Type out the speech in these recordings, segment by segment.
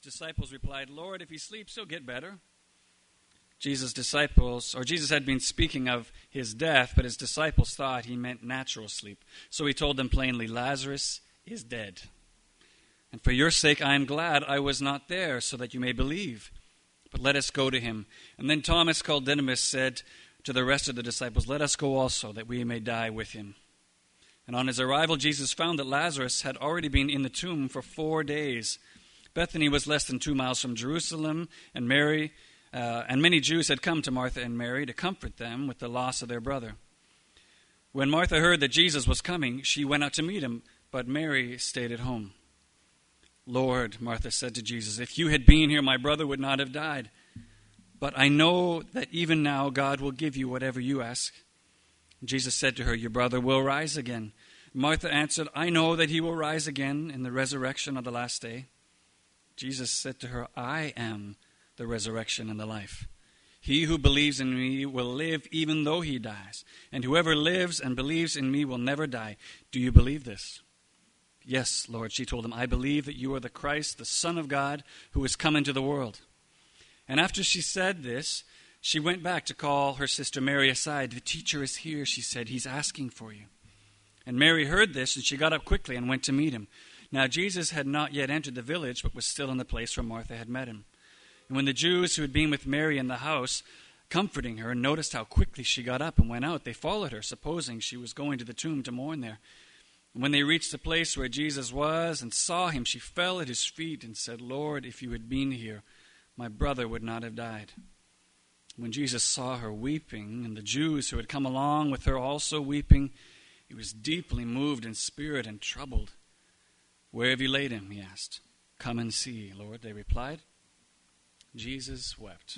disciples replied, "Lord, if he sleeps, he'll get better." Jesus had been speaking of his death, but his disciples thought he meant natural sleep. So he told them plainly, "Lazarus is dead. And for your sake I am glad I was not there, so that you may believe. But let us go to him." And then Thomas, called Didymus, said to the rest of the disciples, "Let us go also, that we may die with him." And on his arrival, Jesus found that Lazarus had already been in the tomb for 4 days. Bethany was less than 2 miles from Jerusalem, and many Jews had come to Martha and Mary to comfort them with the loss of their brother. When Martha heard that Jesus was coming, she went out to meet him, but Mary stayed at home. "Lord," Martha said to Jesus, "if you had been here, my brother would not have died. But I know that even now God will give you whatever you ask." Jesus said to her, "Your brother will rise again." Martha answered, "I know that he will rise again in the resurrection of the last day." Jesus said to her, "I am the resurrection and the life. He who believes in me will live even though he dies. And whoever lives and believes in me will never die. Do you believe this?" "Yes, Lord," she told him, "I believe that you are the Christ, the Son of God, who has come into the world." And after she said this, she went back to call her sister Mary aside. "The teacher is here," she said. "He's asking for you." And Mary heard this, and she got up quickly and went to meet him. Now Jesus had not yet entered the village, but was still in the place where Martha had met him. And when the Jews who had been with Mary in the house, comforting her, noticed how quickly she got up and went out, they followed her, supposing she was going to the tomb to mourn there. And when they reached the place where Jesus was and saw him, she fell at his feet and said, "Lord, if you had been here, my brother would not have died." When Jesus saw her weeping, and the Jews who had come along with her also weeping, he was deeply moved in spirit and troubled. "Where have you laid him?" he asked. "Come and see, Lord," they replied. Jesus wept.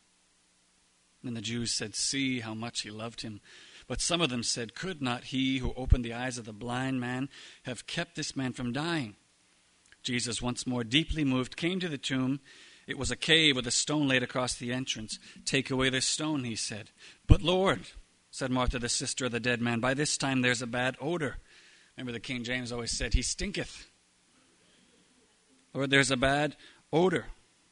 Then the Jews said, "See how much he loved him." But some of them said, "Could not he who opened the eyes of the blind man have kept this man from dying?" Jesus, once more deeply moved, came to the tomb. It was a cave with a stone laid across the entrance. "Take away this stone," he said. "But Lord," said Martha, the sister of the dead man, "by this time there's a bad odor." Remember the King James always said, "He stinketh." Lord, there's a bad odor.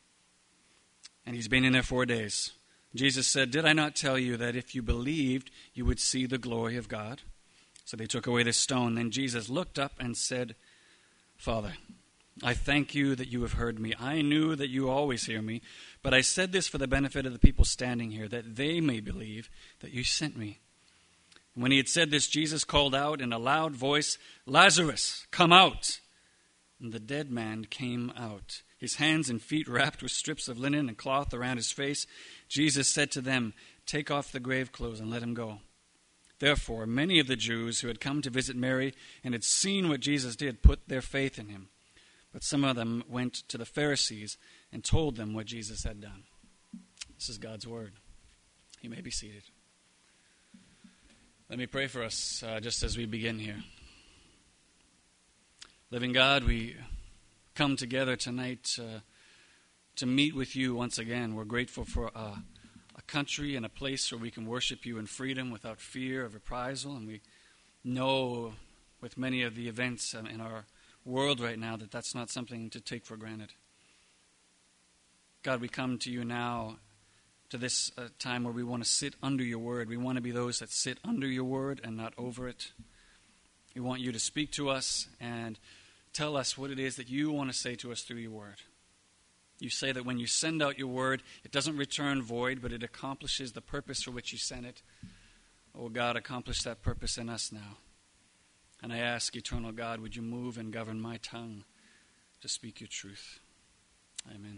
And he's been in there 4 days. Jesus said, "Did I not tell you that if you believed, you would see the glory of God?" So they took away the stone. Then Jesus looked up and said, "Father, I thank you that you have heard me. I knew that you always hear me, but I said this for the benefit of the people standing here, that they may believe that you sent me." When he had said this, Jesus called out in a loud voice, "Lazarus, come out!" And the dead man came out, his hands and feet wrapped with strips of linen and cloth around his face. Jesus said to them, "Take off the grave clothes and let him go." Therefore, many of the Jews who had come to visit Mary and had seen what Jesus did put their faith in him. But some of them went to the Pharisees and told them what Jesus had done. This is God's word. You may be seated. Let me pray for us just as we begin here. Living God, we come together tonight to meet with you once again. We're grateful for a country and a place where we can worship you in freedom without fear of reprisal. And we know with many of the events in our world right now that that's not something to take for granted. God, we come to you now to this time where we want to sit under your word. We want to be those that sit under your word and not over it. We want you to speak to us and tell us what it is that you want to say to us through your word. You say that when you send out your word, it doesn't return void, but it accomplishes the purpose for which you sent it. Oh God, accomplish that purpose in us now. And I ask, eternal God, would you move and govern my tongue to speak your truth? Amen.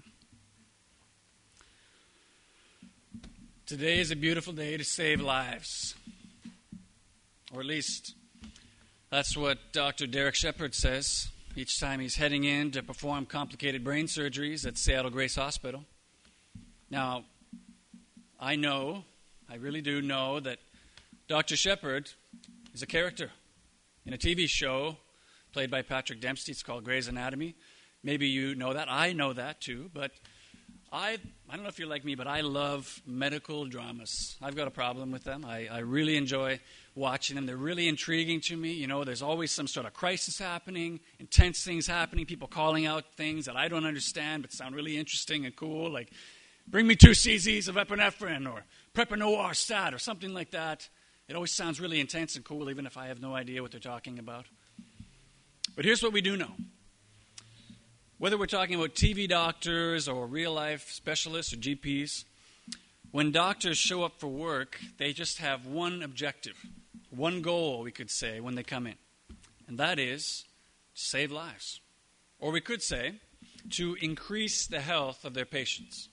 Today is a beautiful day to save lives. Or at least that's what Dr. Derek Shepard says each time he's heading in to perform complicated brain surgeries at Seattle Grace Hospital. Now, I really do know that Dr. Shepard is a character in a TV show played by Patrick Dempsey. It's called Grey's Anatomy. Maybe you know that. I know that too, but I don't know if you're like me, but I love medical dramas. I've got a problem with them. I really enjoy watching them. They're really intriguing to me. You know, there's always some sort of crisis happening, intense things happening, people calling out things that I don't understand but sound really interesting and cool, like bring me 2 cc's of epinephrine or Prepanoir stat or something like that. It always sounds really intense and cool, even if I have no idea what they're talking about. But here's what we do know. Whether we're talking about TV doctors or real-life specialists or GPs, when doctors show up for work, they just have one objective, one goal, we could say, when they come in. And that is to save lives. Or we could say, to increase the health of their patients.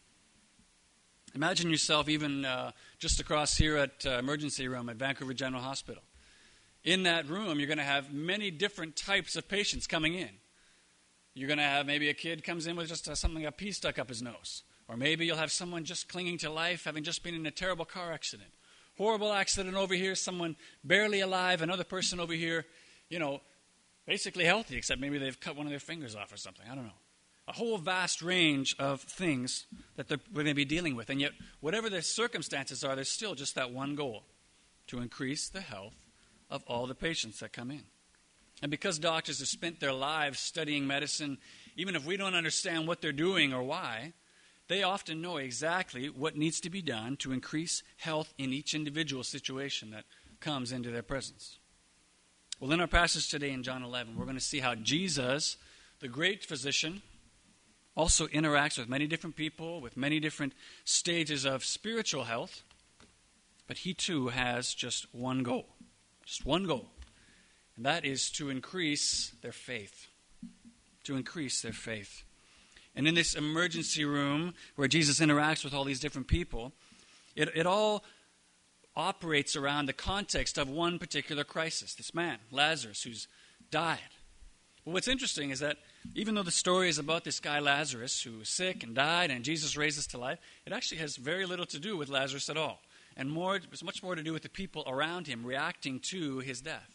Imagine yourself even just across here at emergency room at Vancouver General Hospital. In that room, you're going to have many different types of patients coming in. You're going to have maybe a kid comes in with just a pea stuck up his nose. Or maybe you'll have someone just clinging to life, having just been in a terrible car accident. Horrible accident over here, someone barely alive, another person over here, basically healthy, except maybe they've cut one of their fingers off or something. I don't know. A whole vast range of things that we're going to be dealing with. And yet, whatever the circumstances are, there's still just that one goal, to increase the health of all the patients that come in. And because doctors have spent their lives studying medicine, even if we don't understand what they're doing or why, they often know exactly what needs to be done to increase health in each individual situation that comes into their presence. Well, in our passage today in John 11, we're going to see how Jesus, the great physician, also interacts with many different people, with many different stages of spiritual health, but he too has just one goal. Just one goal. And that is to increase their faith. To increase their faith. And in this emergency room where Jesus interacts with all these different people, it all operates around the context of one particular crisis. This man, Lazarus, who's died. But what's interesting is that even though the story is about this guy Lazarus who was sick and died and Jesus raises to life, it actually has very little to do with Lazarus at all. And it's much more to do with the people around him reacting to his death.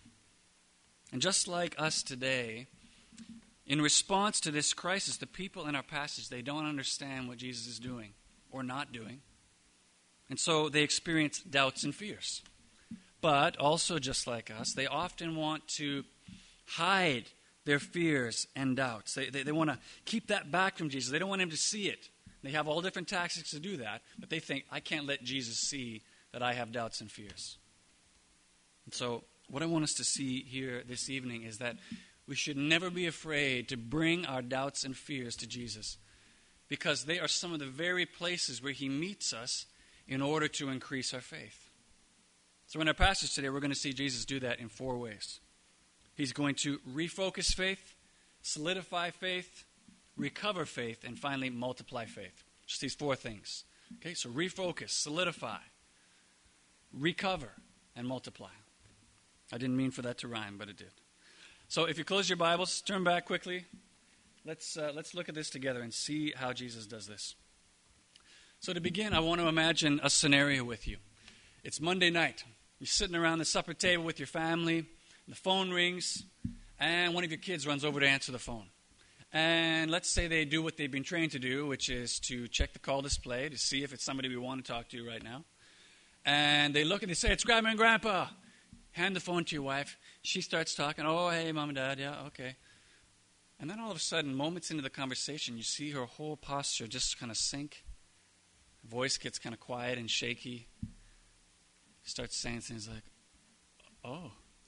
And just like us today, in response to this crisis, the people in our passage, they don't understand what Jesus is doing or not doing. And so they experience doubts and fears. But also just like us, they often want to hide their fears and doubts. They want to keep that back from Jesus. They don't want him to see it. They have all different tactics to do that, but they think, I can't let Jesus see that I have doubts and fears. And so what I want us to see here this evening is that we should never be afraid to bring our doubts and fears to Jesus, because they are some of the very places where he meets us in order to increase our faith. So in our passage today, we're going to see Jesus do that in 4 ways. He's going to refocus faith, solidify faith, recover faith, and finally multiply faith. Just these 4 things. Okay, so refocus, solidify, recover, and multiply. I didn't mean for that to rhyme, but it did. So if you close your Bibles, turn back quickly. Let's look at this together and see how Jesus does this. So to begin, I want to imagine a scenario with you. It's Monday night. You're sitting around the supper table with your family. The phone rings, and one of your kids runs over to answer the phone. And let's say they do what they've been trained to do, which is to check the call display to see if it's somebody we want to talk to right now. And they look and they say, it's Grandma and Grandpa. Hand the phone to your wife. She starts talking. Oh, hey, Mom and Dad. Yeah, okay. And then all of a sudden, moments into the conversation, you see her whole posture just kind of sink. Her voice gets kind of quiet and shaky. She starts saying things like, oh,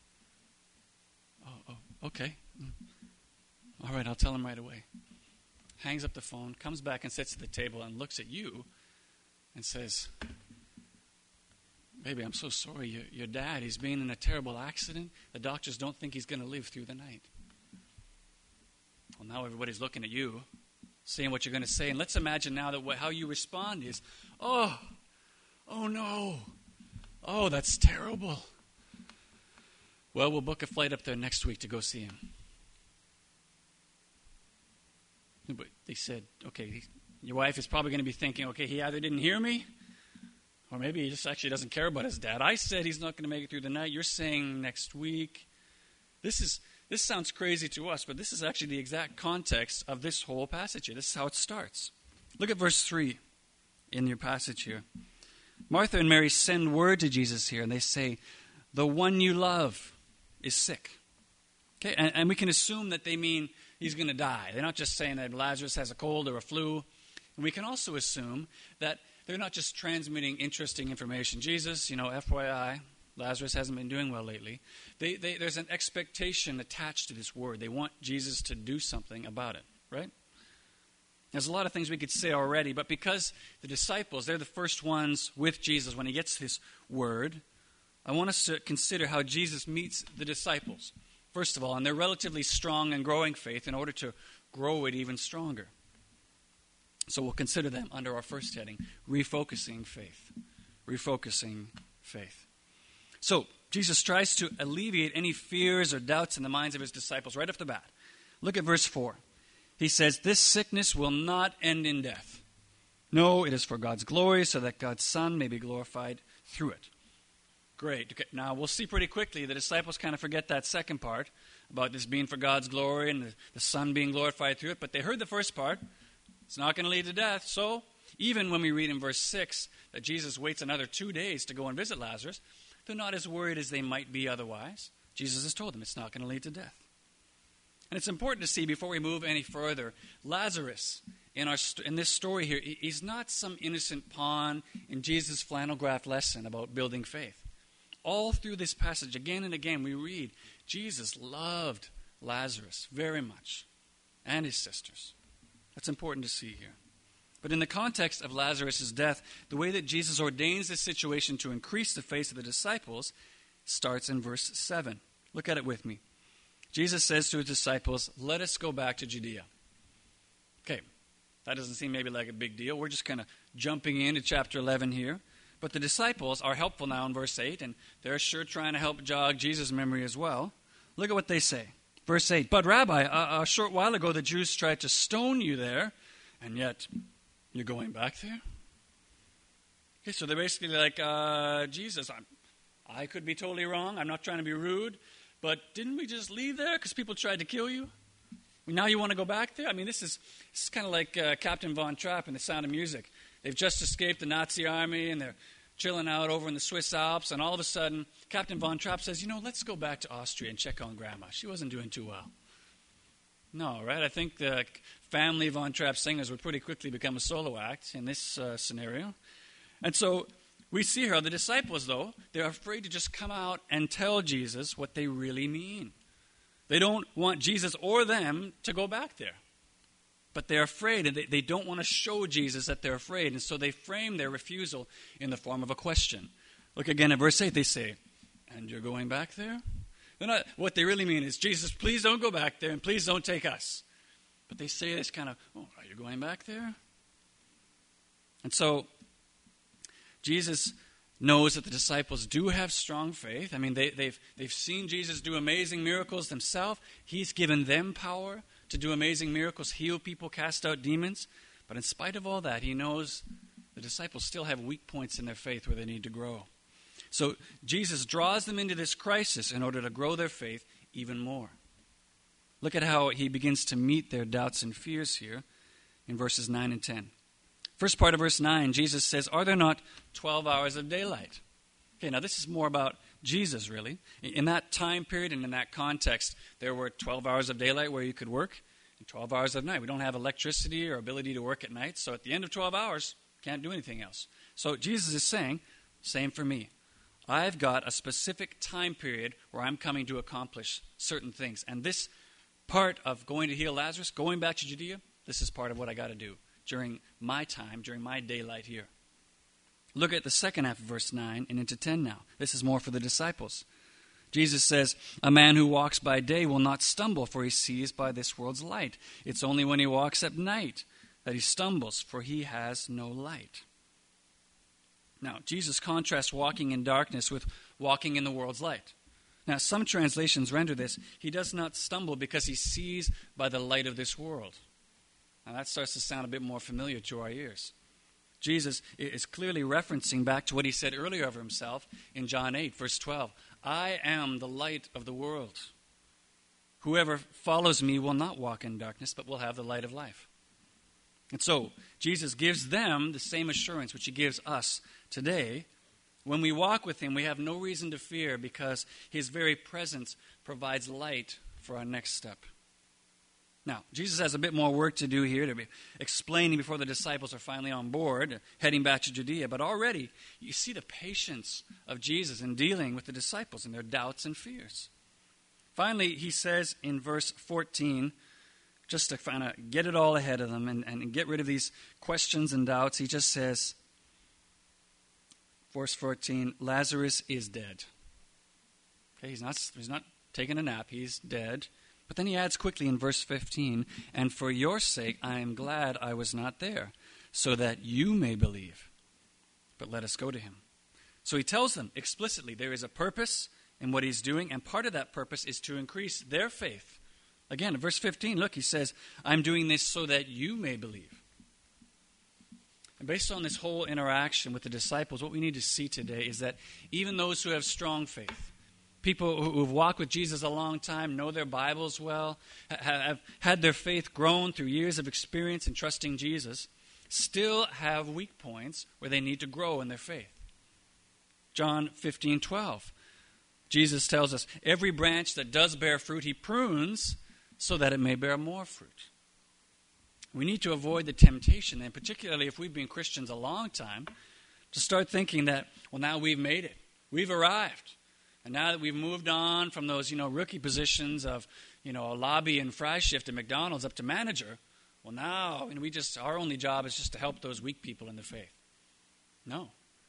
okay. All right, I'll tell him right away. Hangs up the phone, comes back and sits at the table and looks at you and says, baby, I'm so sorry. Your dad, he's been in a terrible accident. The doctors don't think he's going to live through the night. Well, now everybody's looking at you, seeing what you're going to say. And let's imagine now that how you respond is, oh no. Oh, that's terrible. Well, we'll book a flight up there next week to go see him. But they said, okay, your wife is probably going to be thinking, okay, he either didn't hear me, or maybe he just actually doesn't care about his dad. I said he's not going to make it through the night. You're saying next week. This sounds crazy to us, but this is actually the exact context of this whole passage here. This is how it starts. Look at verse 3 in your passage here. Martha and Mary send word to Jesus here, and they say, the one you love is sick. Okay, and we can assume that they mean he's going to die. They're not just saying that Lazarus has a cold or a flu. And we can also assume that they're not just transmitting interesting information. Jesus, FYI, Lazarus hasn't been doing well lately. There's an expectation attached to this word. They want Jesus to do something about it, right? There's a lot of things we could say already, but because the disciples, they're the first ones with Jesus when he gets this word, I want us to consider how Jesus meets the disciples, first of all, in their relatively strong and growing faith in order to grow it even stronger. So we'll consider them under our first heading, refocusing faith. Refocusing faith. So Jesus tries to alleviate any fears or doubts in the minds of his disciples right off the bat. Look at verse 4. He says, this sickness will not end in death. No, it is for God's glory, so that God's Son may be glorified through it. Great. Okay, now, we'll see pretty quickly the disciples kind of forget that second part about this being for God's glory and the Son being glorified through it, but they heard the first part. It's not going to lead to death. So, even when we read in verse 6 that Jesus waits another 2 days to go and visit Lazarus, they're not as worried as they might be otherwise. Jesus has told them it's not going to lead to death. And it's important to see, before we move any further, Lazarus, in this story here, he's not some innocent pawn in Jesus' flannel graph lesson about building faith. All through this passage, again and again, we read Jesus loved Lazarus very much, and his sisters. That's important to see here. But in the context of Lazarus' death, the way that Jesus ordains this situation to increase the faith of the disciples starts in verse 7. Look at it with me. Jesus says to his disciples, let us go back to Judea. Okay, that doesn't seem maybe like a big deal. We're just kind of jumping into chapter 11 here. But the disciples are helpful now in verse 8, and they're sure trying to help jog Jesus' memory as well. Look at what they say. Verse 8, but Rabbi, a short while ago the Jews tried to stone you there, and yet you're going back there? Okay, so they're basically like, Jesus, I could be totally wrong. I'm not trying to be rude, but didn't we just leave there because people tried to kill you? Now you want to go back there? I mean, this is kind of like Captain Von Trapp in The Sound of Music. They've just escaped the Nazi army, and they're chilling out over in the Swiss Alps, and all of a sudden, Captain Von Trapp says, let's go back to Austria and check on Grandma. She wasn't doing too well. No, right? I think the family Von Trapp singers would pretty quickly become a solo act in this scenario. And so we see here the disciples, though, they're afraid to just come out and tell Jesus what they really mean. They don't want Jesus or them to go back there. But they're afraid, and they don't want to show Jesus that they're afraid. And so they frame their refusal in the form of a question. Look again at verse 8. They say, and you're going back there? What they really mean is, Jesus, please don't go back there, and please don't take us. But they say this kind of, are you going back there? And so Jesus knows that the disciples do have strong faith. I mean, they've seen Jesus do amazing miracles themselves. He's given them power to do amazing miracles, heal people, cast out demons. But in spite of all that, he knows the disciples still have weak points in their faith where they need to grow. So Jesus draws them into this crisis in order to grow their faith even more. Look at how he begins to meet their doubts and fears here in verses 9 and 10. First part of verse 9, Jesus says, are there not 12 hours of daylight? Okay, now this is more about Jesus, really. In that time period and in that context, there were 12 hours of daylight where you could work and 12 hours of night. We don't have electricity or ability to work at night, so at the end of 12 hours, can't do anything else. So Jesus is saying, same for me. I've got a specific time period where I'm coming to accomplish certain things. And this part of going to heal Lazarus, going back to Judea, this is part of what I got to do during my time, during my daylight here. Look at the second half of verse 9 and into 10 now. This is more for the disciples. Jesus says, a man who walks by day will not stumble, for he sees by this world's light. It's only when he walks at night that he stumbles, for he has no light. Now, Jesus contrasts walking in darkness with walking in the world's light. Now, some translations render this, he does not stumble because he sees by the light of this world. Now, that starts to sound a bit more familiar to our ears. Jesus is clearly referencing back to what he said earlier of himself in John 8, verse 12. I am the light of the world. Whoever follows me will not walk in darkness, but will have the light of life. And so, Jesus gives them the same assurance which he gives us Today, when we walk with him, we have no reason to fear because his very presence provides light for our next step. Now, Jesus has a bit more work to do here to be explaining before the disciples are finally on board, heading back to Judea. But already, you see the patience of Jesus in dealing with the disciples and their doubts and fears. Finally, he says in verse 14, just to kind of get it all ahead of them and get rid of these questions and doubts, he just says, verse 14, Lazarus is dead. Okay, he's not taking a nap, he's dead. But then he adds quickly in verse 15, and for your sake I am glad I was not there, so that you may believe. But let us go to him. So he tells them explicitly there is a purpose in what he's doing, and part of that purpose is to increase their faith. Again, in verse 15, look, he says, I'm doing this so that you may believe. And based on this whole interaction with the disciples, what we need to see today is that even those who have strong faith, people who have walked with Jesus a long time, know their Bibles well, have had their faith grown through years of experience in trusting Jesus, still have weak points where they need to grow in their faith. John 15:12, Jesus tells us, every branch that does bear fruit, he prunes so that it may bear more fruit. We need to avoid the temptation, and particularly if we've been Christians a long time, to start thinking that, well, now we've made it. We've arrived. And now that we've moved on from those, rookie positions of, a lobby and fry shift at McDonald's up to manager, well, now our only job is just to help those weak people in the faith. No.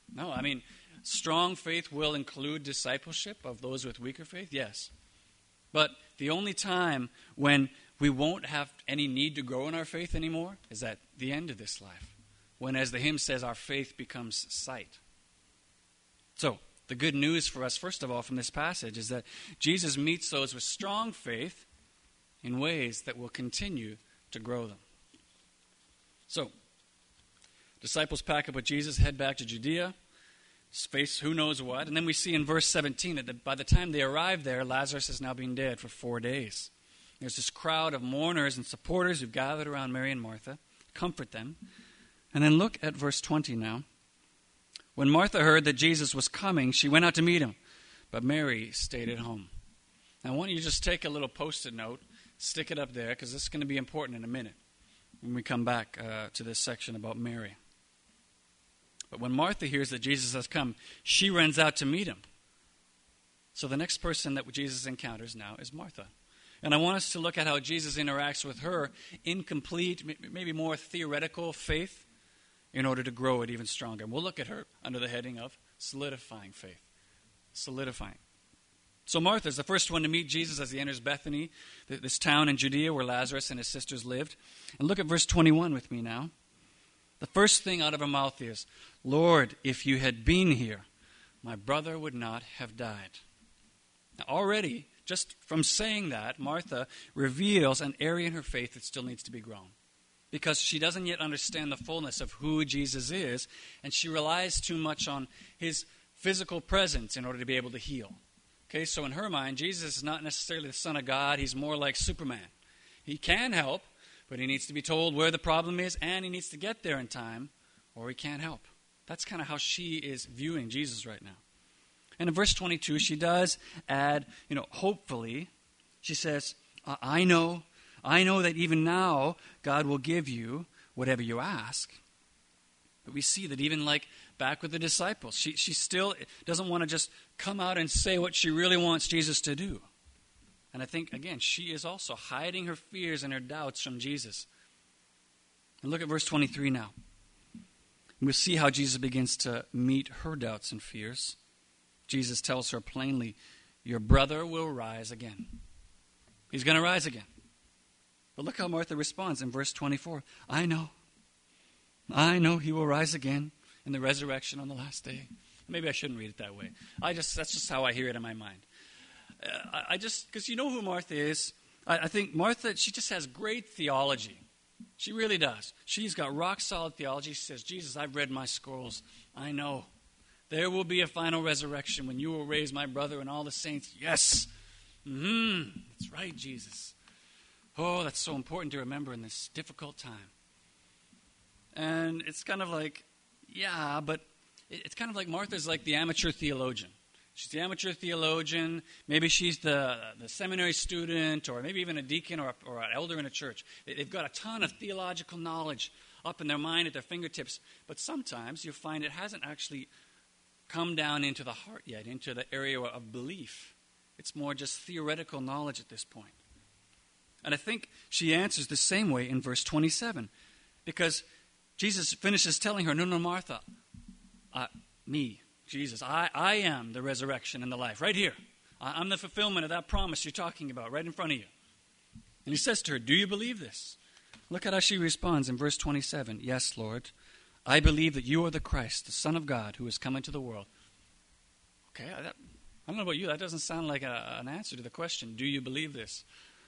Strong faith will include discipleship of those with weaker faith, yes. But the only time when we won't have any need to grow in our faith anymore is at the end of this life, when, as the hymn says, our faith becomes sight. So, the good news for us, first of all, from this passage is that Jesus meets those with strong faith in ways that will continue to grow them. So, disciples pack up with Jesus, head back to Judea, face who knows what, and then we see in verse 17 that by the time they arrive there, Lazarus has now been dead for 4 days. There's this crowd of mourners and supporters who've gathered around Mary and Martha, comfort them. And then look at verse 20 now. When Martha heard that Jesus was coming, she went out to meet him, but Mary stayed at home. Now, I want you to just take a little Post-it note, stick it up there, because this is going to be important in a minute when we come back to this section about Mary. But when Martha hears that Jesus has come, she runs out to meet him. So the next person that Jesus encounters now is Martha. And I want us to look at how Jesus interacts with her incomplete, maybe more theoretical faith, in order to grow it even stronger. And we'll look at her under the heading of solidifying faith. Solidifying. So Martha's the first one to meet Jesus as he enters Bethany, this town in Judea where Lazarus and his sisters lived. And look at verse 21 with me now. The first thing out of her mouth is, Lord, if you had been here, my brother would not have died. Now already, just from saying that, Martha reveals an area in her faith that still needs to be grown. Because she doesn't yet understand the fullness of who Jesus is, and she relies too much on his physical presence in order to be able to heal. Okay, so in her mind, Jesus is not necessarily the Son of God. He's more like Superman. He can help, but he needs to be told where the problem is, and he needs to get there in time, or he can't help. That's kind of how she is viewing Jesus right now. And in verse 22, she does add, hopefully, she says, I know that even now God will give you whatever you ask. But we see that even like back with the disciples, she still doesn't want to just come out and say what she really wants Jesus to do. And I think, again, she is also hiding her fears and her doubts from Jesus. And look at verse 23 now. We'll see how Jesus begins to meet her doubts and fears. Jesus tells her plainly, your brother will rise again. He's going to rise again. But look how Martha responds in verse 24. I know he will rise again in the resurrection on the last day. Maybe I shouldn't read it that way. That's just how I hear it in my mind. Because you know who Martha is. I think Martha, she just has great theology. She really does. She's got rock solid theology. She says, Jesus, I've read my scrolls. I know. There will be a final resurrection when you will raise my brother and all the saints. Yes. That's right, Jesus. Oh, that's so important to remember in this difficult time. And it's kind of like, yeah, but it's kind of like Martha's like the amateur theologian. She's the amateur theologian. Maybe she's the seminary student, or maybe even a deacon or an elder in a church. They've got a ton of theological knowledge up in their mind at their fingertips. But sometimes you find it hasn't actually come down into the heart yet, into the area of belief. It's more just theoretical knowledge at this point. And I think she answers the same way in verse 27. Because Jesus finishes telling her, no, Martha, me, Jesus, I am the resurrection and the life, right here. I'm the fulfillment of that promise you're talking about, right in front of you. And he says to her, do you believe this? Look at how she responds in verse 27. Yes, Lord, I believe that you are the Christ, the Son of God, who has come into the world. Okay, I don't know about you, that doesn't sound like an answer to the question, do you believe this?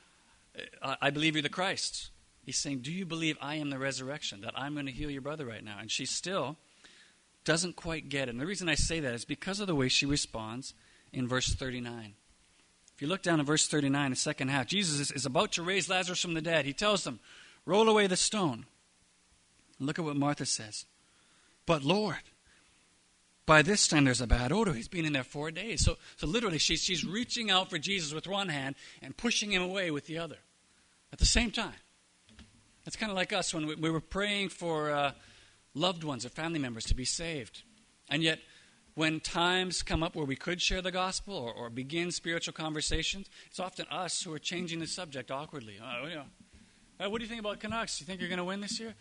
I believe you're the Christ. He's saying, do you believe I am the resurrection, that I'm going to heal your brother right now? And she still doesn't quite get it. And the reason I say that is because of the way she responds in verse 39. If you look down at verse 39, the second half, Jesus is about to raise Lazarus from the dead. He tells them, roll away the stone. And look at what Martha says. But Lord, by this time there's a bad odor. He's been in there 4 days. So literally she's reaching out for Jesus with one hand and pushing him away with the other at the same time. It's kind of like us when we were praying for loved ones or family members to be saved. And yet, when times come up where we could share the gospel or begin spiritual conversations, it's often us who are changing the subject awkwardly. What do you think about Canucks? You think you're going to win this year?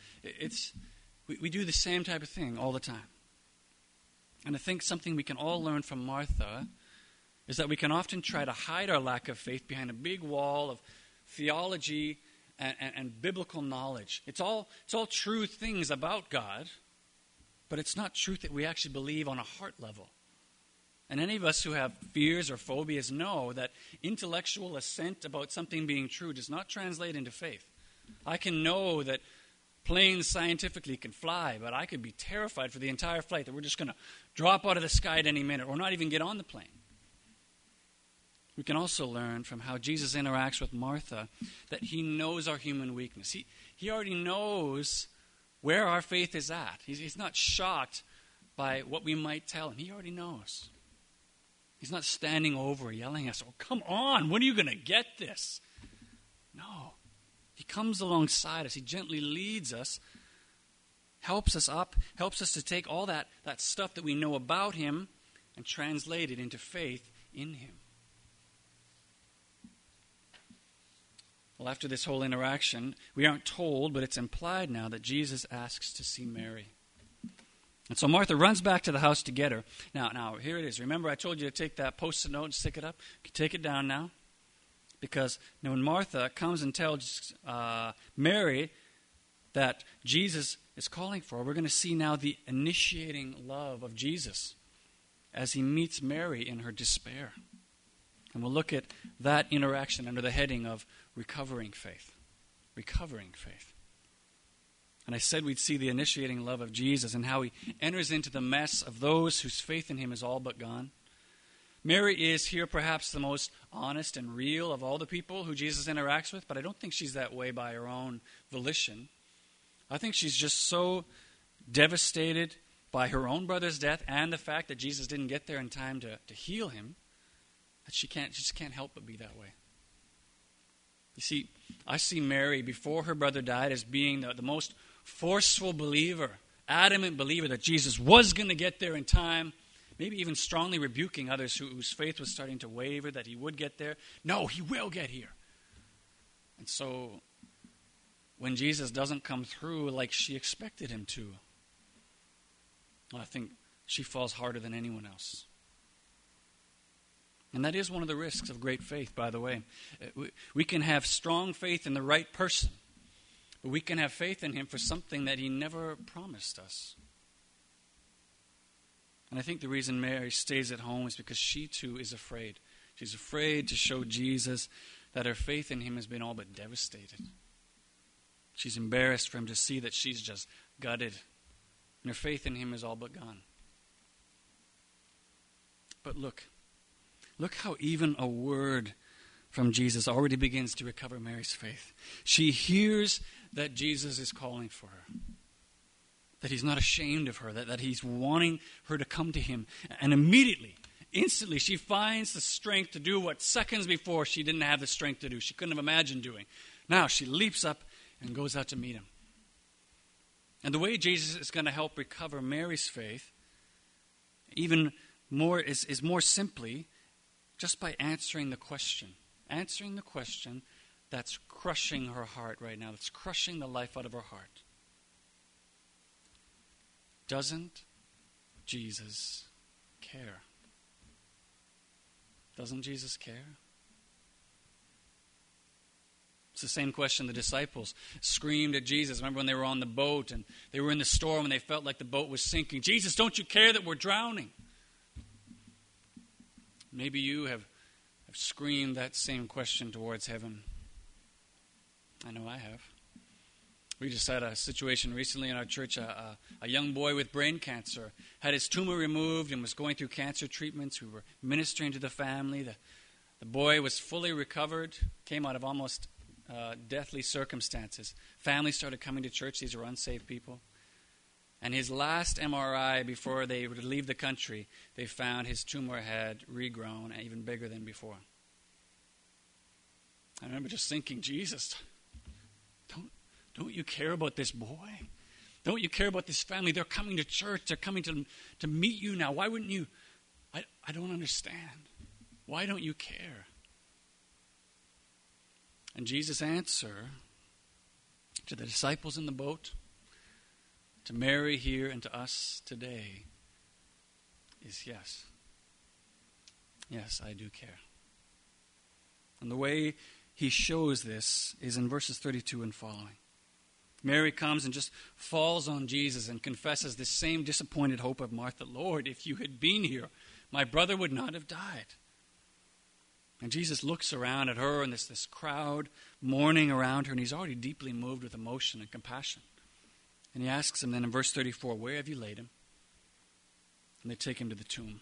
We do the same type of thing all the time. And I think something we can all learn from Martha is that we can often try to hide our lack of faith behind a big wall of theology and biblical knowledge. It's all true things about God, but it's not truth that we actually believe on a heart level. And any of us who have fears or phobias know that intellectual assent about something being true does not translate into faith. I can know that planes scientifically can fly, but I could be terrified for the entire flight that we're just going to drop out of the sky at any minute or not even get on the plane. We can also learn from how Jesus interacts with Martha that he knows our human weakness. He already knows where our faith is at. He's not shocked by what we might tell him. He already knows. He's not standing over yelling at us, oh, come on, when are you going to get this? No. He comes alongside us. He gently leads us, helps us up, helps us to take all that stuff that we know about him and translate it into faith in him. Well, after this whole interaction, we aren't told, but it's implied now that Jesus asks to see Mary. And so Martha runs back to the house to get her. Now, here it is. Remember I told you to take that Post-it note and stick it up? You can take it down now. Because when Martha comes and tells Mary that Jesus is calling for her, we're going to see now the initiating love of Jesus as he meets Mary in her despair. And we'll look at that interaction under the heading of recovering faith. Recovering faith. And I said we'd see the initiating love of Jesus and how he enters into the mess of those whose faith in him is all but gone. Mary is here perhaps the most honest and real of all the people who Jesus interacts with, but I don't think she's that way by her own volition. I think she's just so devastated by her own brother's death and the fact that Jesus didn't get there in time to heal him, that she just can't help but be that way. You see, I see Mary before her brother died as being the most forceful believer, adamant believer that Jesus was going to get there in time, maybe even strongly rebuking others whose faith was starting to waver that he would get there. No, he will get here. And so when Jesus doesn't come through like she expected him to, well, I think she falls harder than anyone else. And that is one of the risks of great faith, by the way. We can have strong faith in the right person, but we can have faith in him for something that he never promised us. And I think the reason Mary stays at home is because she too is afraid. She's afraid to show Jesus that her faith in him has been all but devastated. She's embarrassed for him to see that she's just gutted, and her faith in him is all but gone. But look how even a word from Jesus already begins to recover Mary's faith. She hears that Jesus is calling for her. that he's not ashamed of her, that he's wanting her to come to him. And immediately, instantly, she finds the strength to do what seconds before she didn't have the strength to do. She couldn't have imagined doing. Now she leaps up and goes out to meet him. And the way Jesus is going to help recover Mary's faith, even more, is more simply just by answering the question. Answering the question that's crushing her heart right now, that's crushing the life out of her heart. Doesn't Jesus care? Doesn't Jesus care? It's the same question the disciples screamed at Jesus. Remember when they were on the boat and they were in the storm and they felt like the boat was sinking. Jesus, don't you care that we're drowning? Maybe you have screamed that same question towards heaven. I know I have. We just had a situation recently in our church. A young boy with brain cancer had his tumor removed and was going through cancer treatments. We were ministering to the family. The boy was fully recovered, came out of almost deathly circumstances. Families started coming to church. These are unsaved people. And his last MRI before they would leave the country, they found his tumor had regrown and even bigger than before. I remember just thinking, Jesus, don't you care about this boy? Don't you care about this family? They're coming to church. They're coming to meet you now. Why wouldn't you? I don't understand. Why don't you care? And Jesus' answer to the disciples in the boat, to Mary here, and to us today is yes. Yes, I do care. And the way he shows this is in verses 32 and following. Mary comes and just falls on Jesus and confesses this same disappointed hope of Martha. Lord, if you had been here, my brother would not have died. And Jesus looks around at her and this crowd mourning around her, and he's already deeply moved with emotion and compassion. And he asks them then in verse 34, where have you laid him? And they take him to the tomb.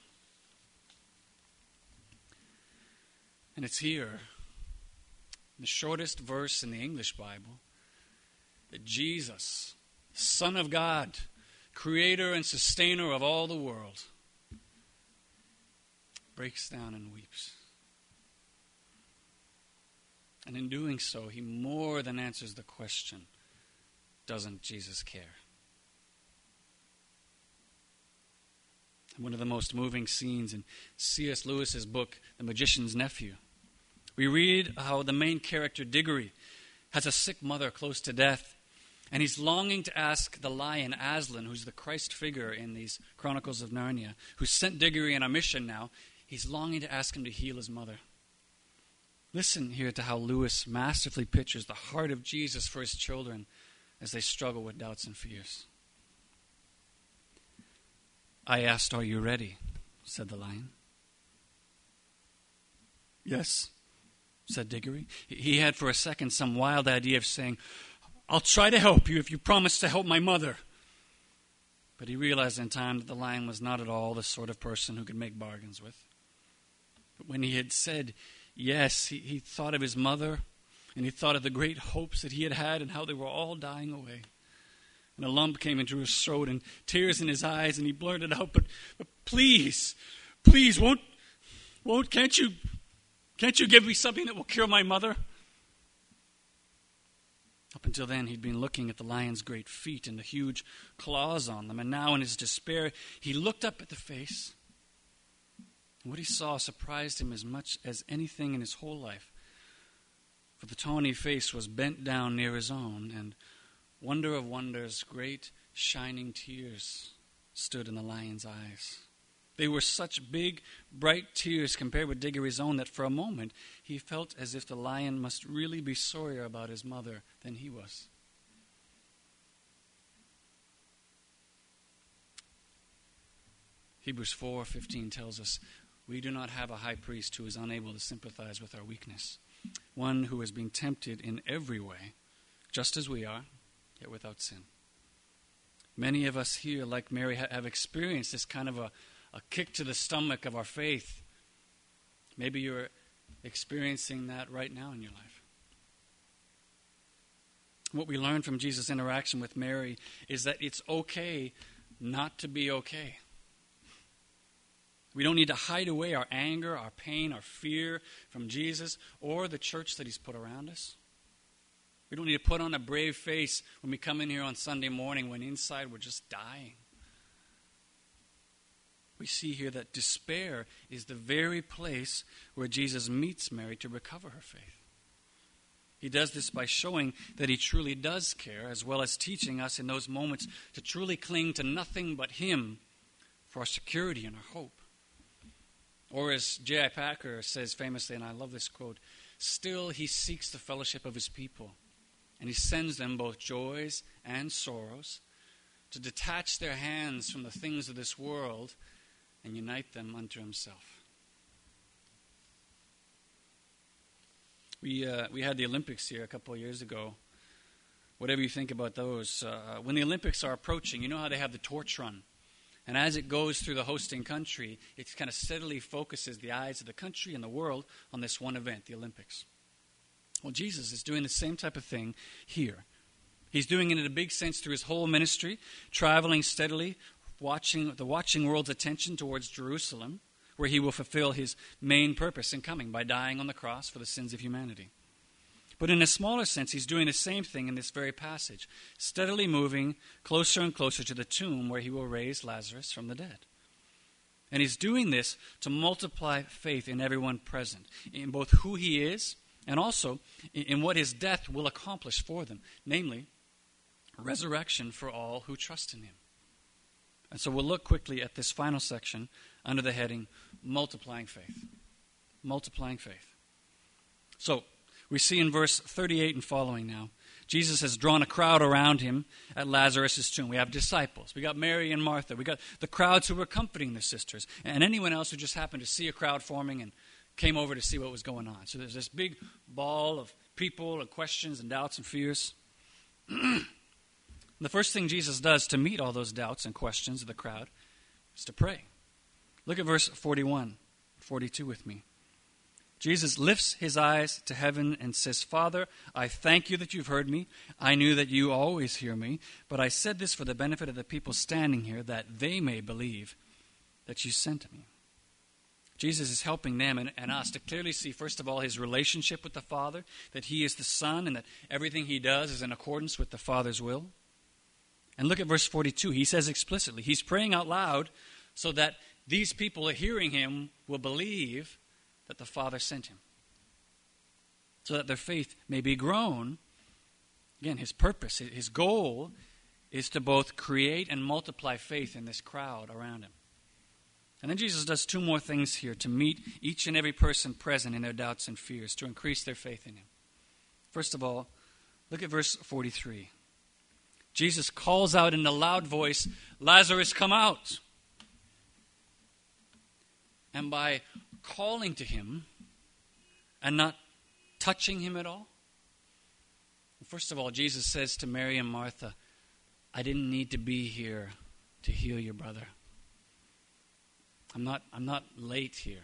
And it's here, the shortest verse in the English Bible, that Jesus, Son of God, creator and sustainer of all the world, breaks down and weeps. And in doing so, he more than answers the question, doesn't Jesus care? And one of the most moving scenes in C.S. Lewis's book, The Magician's Nephew, we read how the main character, Diggory, has a sick mother close to death. And he's longing to ask the lion, Aslan, who's the Christ figure in these Chronicles of Narnia, who sent Diggory on a mission now. He's longing to ask him to heal his mother. Listen here to how Lewis masterfully pictures the heart of Jesus for his children as they struggle with doubts and fears. I asked, are you ready? Said the lion. Yes, said Diggory. He had for a second some wild idea of saying, I'll try to help you if you promise to help my mother. But he realized in time that the lion was not at all the sort of person who could make bargains with. But when he had said yes, he thought of his mother, and he thought of the great hopes that he had had and how they were all dying away. And a lump came into his throat and tears in his eyes, and he blurted out, but please, can't you give me something that will cure my mother? Up until then, he'd been looking at the lion's great feet and the huge claws on them. And now in his despair, he looked up at the face. And what he saw surprised him as much as anything in his whole life. For the tawny face was bent down near his own, and wonder of wonders, great shining tears stood in the lion's eyes. They were such big, bright tears compared with Diggory's own that for a moment he felt as if the lion must really be sorrier about his mother than he was. Hebrews 4:15 tells us, we do not have a high priest who is unable to sympathize with our weakness, one who has been tempted in every way, just as we are, yet without sin. Many of us here, like Mary, have experienced this kind of a kick to the stomach of our faith. Maybe you're experiencing that right now in your life. What we learn from Jesus' interaction with Mary is that it's okay not to be okay. We don't need to hide away our anger, our pain, our fear from Jesus or the church that he's put around us. We don't need to put on a brave face when we come in here on Sunday morning when inside we're just dying. We see here that despair is the very place where Jesus meets Mary to recover her faith. He does this by showing that he truly does care, as well as teaching us in those moments to truly cling to nothing but him for our security and our hope. Or as J.I. Packer says famously, and I love this quote, still he seeks the fellowship of his people, and he sends them both joys and sorrows to detach their hands from the things of this world and unite them unto himself. We had the Olympics here a couple of years ago. Whatever you think about those, when the Olympics are approaching, you know how they have the torch run. And as it goes through the hosting country, it kind of steadily focuses the eyes of the country and the world on this one event, the Olympics. Well, Jesus is doing the same type of thing here. He's doing it in a big sense through his whole ministry, traveling steadily, the watching world's attention towards Jerusalem, where he will fulfill his main purpose in coming by dying on the cross for the sins of humanity. But in a smaller sense, he's doing the same thing in this very passage, steadily moving closer and closer to the tomb where he will raise Lazarus from the dead. And he's doing this to multiply faith in everyone present, in both who he is and also in what his death will accomplish for them, namely, resurrection for all who trust in him. And so we'll look quickly at this final section under the heading, Multiplying Faith. Multiplying faith. So, we see in verse 38 and following now, Jesus has drawn a crowd around him at Lazarus' tomb. We have disciples. We got Mary and Martha. We got the crowds who were comforting their sisters. And anyone else who just happened to see a crowd forming and came over to see what was going on. So there's this big ball of people and questions and doubts and fears. The first thing Jesus does to meet all those doubts and questions of the crowd is to pray. Look at verse 41, 42 with me. Jesus lifts his eyes to heaven and says, Father, I thank you that you've heard me. I knew that you always hear me, but I said this for the benefit of the people standing here, that they may believe that you sent me. Jesus is helping them and us to clearly see, first of all, his relationship with the Father, that he is the Son and that everything he does is in accordance with the Father's will. And look at verse 42. He says explicitly, he's praying out loud so that these people hearing him will believe that the Father sent him, so that their faith may be grown. Again, his purpose, his goal is to both create and multiply faith in this crowd around him. And then Jesus does two more things here to meet each and every person present in their doubts and fears, to increase their faith in him. First of all, look at verse 43. Jesus calls out in a loud voice, Lazarus, come out. And by calling to him and not touching him at all, first of all, Jesus says to Mary and Martha, I didn't need to be here to heal your brother. I'm not late here.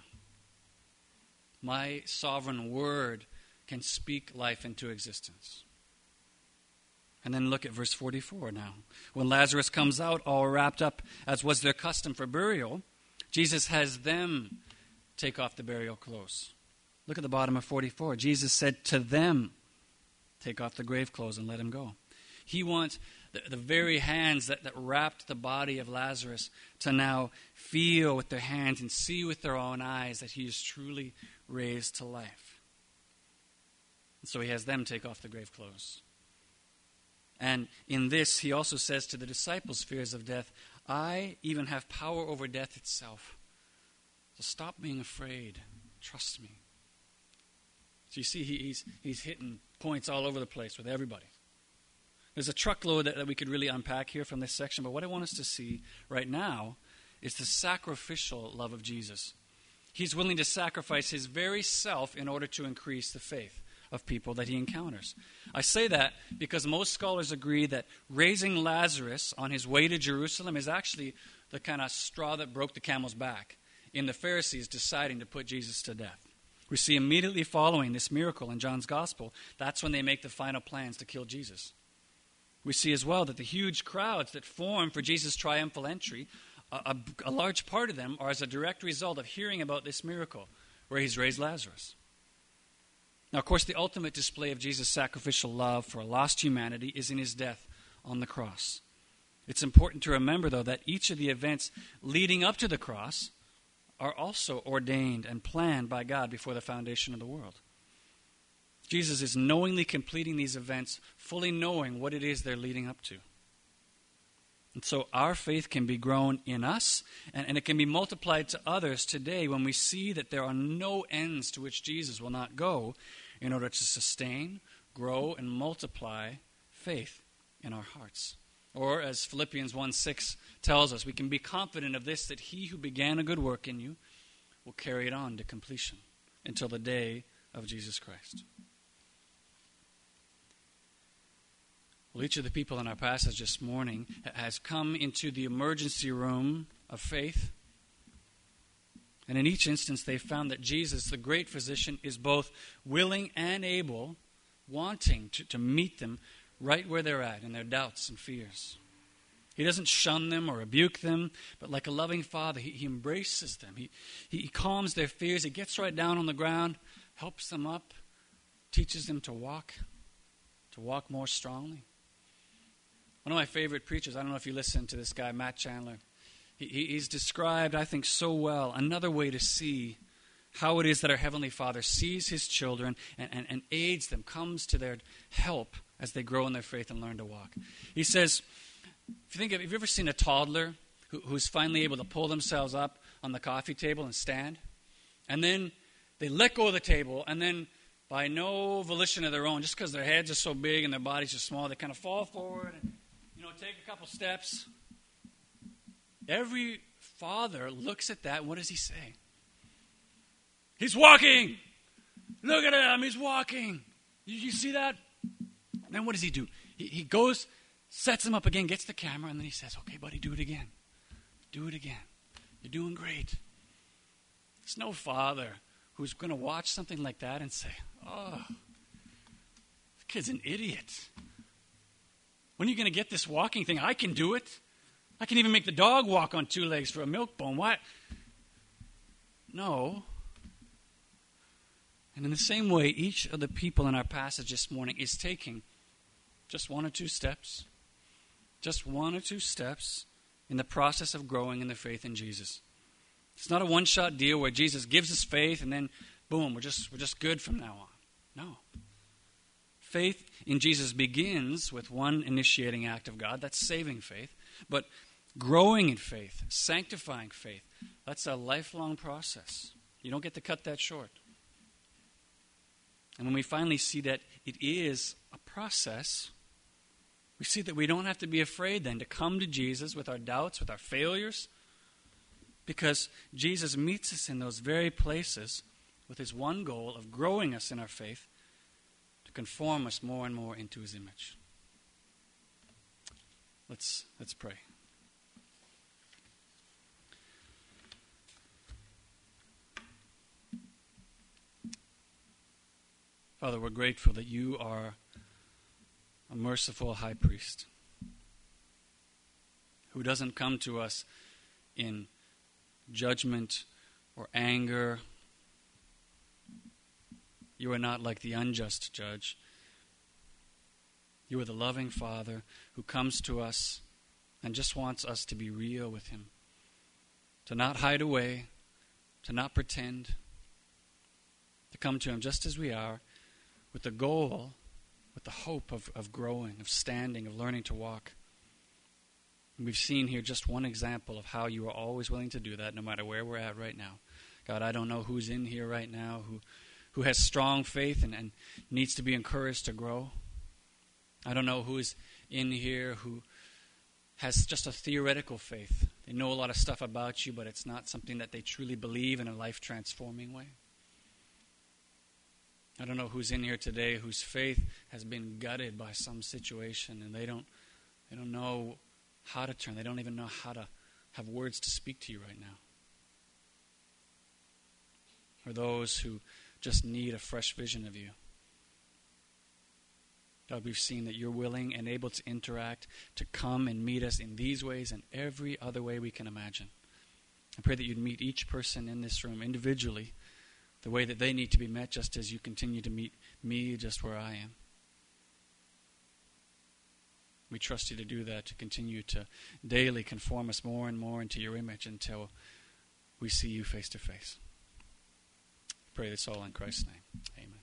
My sovereign word can speak life into existence. And then look at verse 44 now. When Lazarus comes out all wrapped up, as was their custom for burial, Jesus has them take off the burial clothes. Look at the bottom of 44. Jesus said to them, take off the grave clothes and let him go. He wants the very hands that wrapped the body of Lazarus to now feel with their hands and see with their own eyes that he is truly raised to life. And so he has them take off the grave clothes. And in this, he also says to the disciples' fears of death, I even have power over death itself. So stop being afraid. Trust me. So you see, he's hitting points all over the place with everybody. There's a truckload that we could really unpack here from this section, but what I want us to see right now is the sacrificial love of Jesus. He's willing to sacrifice his very self in order to increase the faith of people that he encounters. I say that because most scholars agree that raising Lazarus on his way to Jerusalem is actually the kind of straw that broke the camel's back in the Pharisees deciding to put Jesus to death. We see immediately following this miracle in John's Gospel, that's when they make the final plans to kill Jesus. We see as well that the huge crowds that form for Jesus' triumphal entry, a large part of them are as a direct result of hearing about this miracle where he's raised Lazarus. Now, of course, the ultimate display of Jesus' sacrificial love for a lost humanity is in his death on the cross. It's important to remember, though, that each of the events leading up to the cross are also ordained and planned by God before the foundation of the world. Jesus is knowingly completing these events, fully knowing what it is they're leading up to. And so our faith can be grown in us, and it can be multiplied to others today when we see that there are no ends to which Jesus will not go in order to sustain, grow, and multiply faith in our hearts. Or as Philippians 1:6 tells us, we can be confident of this, that he who began a good work in you will carry it on to completion until the day of Jesus Christ. Well, each of the people in our passage this morning has come into the emergency room of faith. And in each instance, they found that Jesus, the great physician, is both willing and able, wanting to meet them right where they're at in their doubts and fears. He doesn't shun them or rebuke them, but like a loving father, he embraces them. He calms their fears. He gets right down on the ground, helps them up, teaches them to walk more strongly. One of my favorite preachers, I don't know if you listen to this guy, Matt Chandler. He's described, I think, so well another way to see how it is that our Heavenly Father sees his children and aids them, comes to their help as they grow in their faith and learn to walk. He says, have you ever seen a toddler who's finally able to pull themselves up on the coffee table and stand? And then they let go of the table, and then by no volition of their own, just because their heads are so big and their bodies are small, they kind of fall forward and take a couple steps. Every father looks at that. What does he say? He's walking. Look at him. He's walking. You see that? And then what does he do? He goes, sets him up again, gets the camera, and then he says, okay, buddy, do it again. Do it again. You're doing great. There's no father who's going to watch something like that and say, oh, the kid's an idiot. When are you going to get this walking thing? I can do it. I can even make the dog walk on two legs for a milk bone. What? No. And in the same way, each of the people in our passage this morning is taking just one or two steps. Just one or two steps in the process of growing in their faith in Jesus. It's not a one-shot deal where Jesus gives us faith and then, boom, we're just good from now on. No. Faith in Jesus begins with one initiating act of God. That's saving faith. But growing in faith, sanctifying faith, that's a lifelong process. You don't get to cut that short. And when we finally see that it is a process, we see that we don't have to be afraid then to come to Jesus with our doubts, with our failures, because Jesus meets us in those very places with his one goal of growing us in our faith to conform us more and more into his image. Let's pray. Father, we're grateful that you are a merciful high priest who doesn't come to us in judgment or anger. You are not like the unjust judge. You are the loving Father who comes to us and just wants us to be real with him, to not hide away, to not pretend, to come to him just as we are, with the goal, with the hope of growing, of standing, of learning to walk. And we've seen here just one example of how you are always willing to do that, no matter where we're at right now. God, I don't know who's in here right now who has strong faith and needs to be encouraged to grow. I don't know who is in here who has just a theoretical faith. They know a lot of stuff about you, but it's not something that they truly believe in a life-transforming way. I don't know who's in here today whose faith has been gutted by some situation and they don't know how to turn. They don't even know how to have words to speak to you right now. Or those who just need a fresh vision of you. God, we've seen that you're willing and able to interact, to come and meet us in these ways and every other way we can imagine. I pray that you'd meet each person in this room individually, the way that they need to be met, just as you continue to meet me just where I am. We trust you to do that, to continue to daily conform us more and more into your image until we see you face to face. Pray this all in Christ's name. Amen.